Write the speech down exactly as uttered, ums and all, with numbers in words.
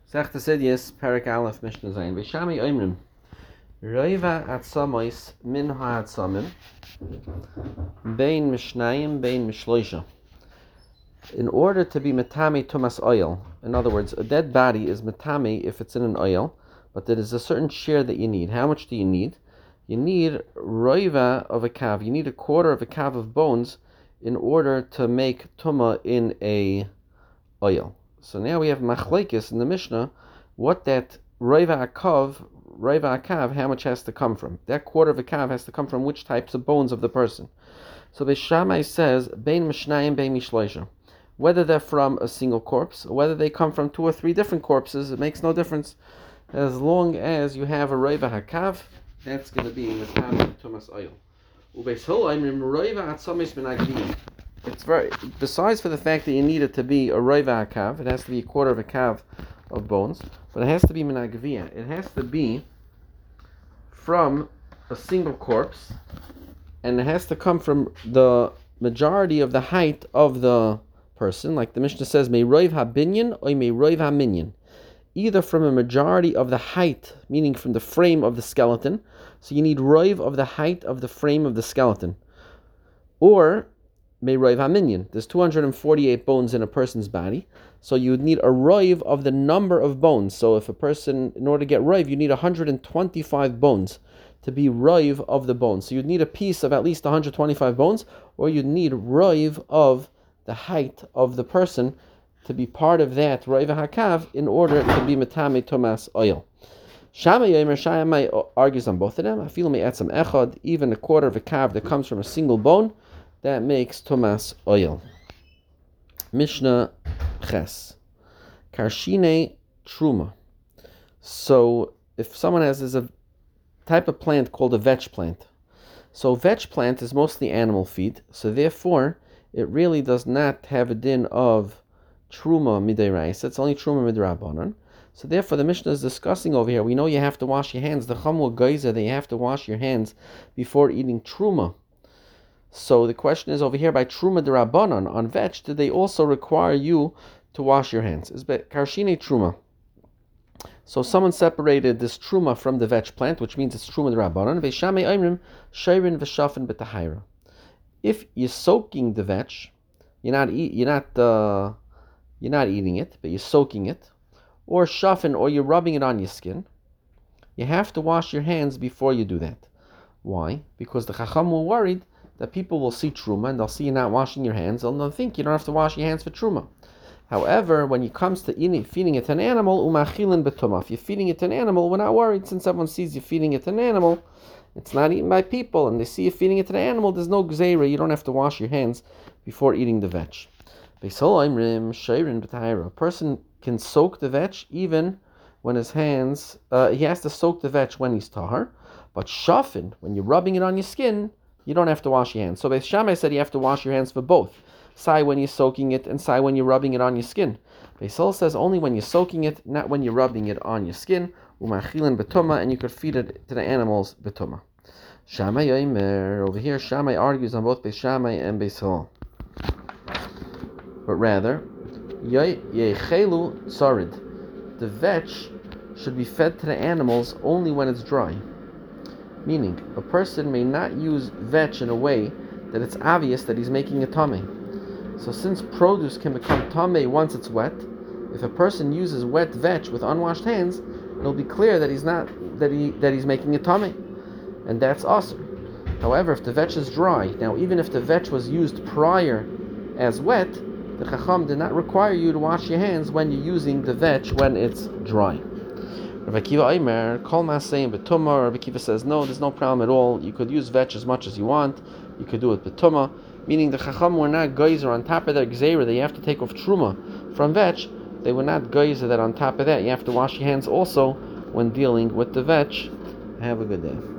Sech Tesidius, Perik Aleph, Mishnah Zayin. V'shami oimrim, Roiva atzamois min ha'atzamim, bein mishnayim, bein mishloisha. In order to be metame tumas oil, in other words, a dead body is metame if it's in an oil, but there is a certain share that you need. How much do you need? You need roiva of a kav. You need a quarter of a kav of bones in order to make tuma in a oil. So now we have machlekes in the Mishnah, what that roiva akav, roiva akav, how much has to come from? That quarter of a kav has to come from which types of bones of the person. So Beis Shammai says, bein mishnayim, bein mishloisha. Whether they're from a single corpse, or whether they come from two or three different corpses, it makes no difference. As long as you have a roiva hakav, that's going to be in the time of tumas oil. Ubeis Hillel, roiva atzamis min agviyah. It's very, besides for the fact that you need it to be a roiva hakav, it has to be a quarter of a kav of bones, but it has to be min agviyah. It has to be from a single corpse, and it has to come from the majority of the height of the person, like the Mishnah says, may roiv ha-binyan or may roiv ha-minyan. Either from a majority of the height, meaning from the frame of the skeleton, so you need roiv of the height of the frame of the skeleton, or may roiv ha-minyan. There's two hundred forty-eight bones in a person's body, so you would need a roiv of the number of bones. So if a person, in order to get roiv, you need one hundred twenty-five bones to be roiv of the bones. So you'd need a piece of at least one hundred twenty-five bones, or you'd need roiv of the height of the person to be part of that roiva hakav in order to be metame tumas oil. Shammai Yomer Shammai argues on both of them. I feel me add some echad, even a quarter of a kav that comes from a single bone, that makes tumas oil. Mishnah Ches Karshine Truma. So if someone has is a type of plant called a vetch plant. So vetch plant is mostly animal feed, so therefore it really does not have a din of truma midiraisa. It's only truma midrabanan. So therefore, the Mishnah is discussing over here. We know you have to wash your hands. The chamul geiza that you have to wash your hands before eating truma. So the question is over here by truma derabanan on vetch, did they also require you to wash your hands? Is karshine truma. So someone separated this truma from the vetch plant, which means it's truma derabanan. Beis Shammai oimrim shayrin v'shafin b'tahira. If you're soaking the vetch, you're not eat, you're not uh, you're not eating it, but you're soaking it, or shafin, or you're rubbing it on your skin, you have to wash your hands before you do that. Why? Because the Chacham were worried that people will see truma and they'll see you not washing your hands, and they'll think you don't have to wash your hands for truma. However, when it comes to eating, feeding it to an animal, umachilin betuma. If you're feeding it to an animal, we're not worried since everyone sees you feeding it to an animal. It's not eaten by people, and they see you feeding it to the animal. There's no gzeira. You don't have to wash your hands before eating the vetch. A person can soak the vetch even when his hands. Uh, he has to soak the vetch when he's tahar, but shafin, when you're rubbing it on your skin, you don't have to wash your hands. So Beis Shammai said you have to wash your hands for both. Sai when you're soaking it, and sai when you're rubbing it on your skin. Beis Hillel says only when you're soaking it, not when you're rubbing it on your skin. Umachilin betuma, and you could feed it to the animals betuma. Shammai Yomer, over here Shammai argues on both Beis Shammai and Beis Hillel. But rather, yechelu tzarid, the vetch should be fed to the animals only when it's dry. Meaning, a person may not use vetch in a way that it's obvious that he's making a tameh. So since produce can become tameh once it's wet, if a person uses wet vetch with unwashed hands, it'll be clear that he's not that he that he's making a tameh, and that's asur. However, if the vetch is dry, now even if the vetch was used prior as wet, the Chacham did not require you to wash your hands when you're using the vetch when it's dry. Rav Akiva Aimer, Kol Masayim B'Tumah. Rav Akiva says no, there's no problem at all. You could use vetch as much as you want. You could do it B'Tumah, meaning the Chacham were not geyser on top of their gzeira that you have to take off truma from vetch. They were not geyser that on top of that you have to wash your hands also when dealing with the vetch. Have a good day.